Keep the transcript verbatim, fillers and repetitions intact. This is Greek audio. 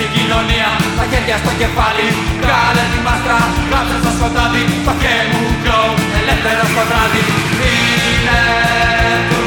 στην κοινωνία. Τα χέρια στο κεφάλι, κάλε τη μάστρα, γράψε στο σκοτάδι. Το χέρι μου κλόουν, ελεύθερο στο βράδυ. Είναι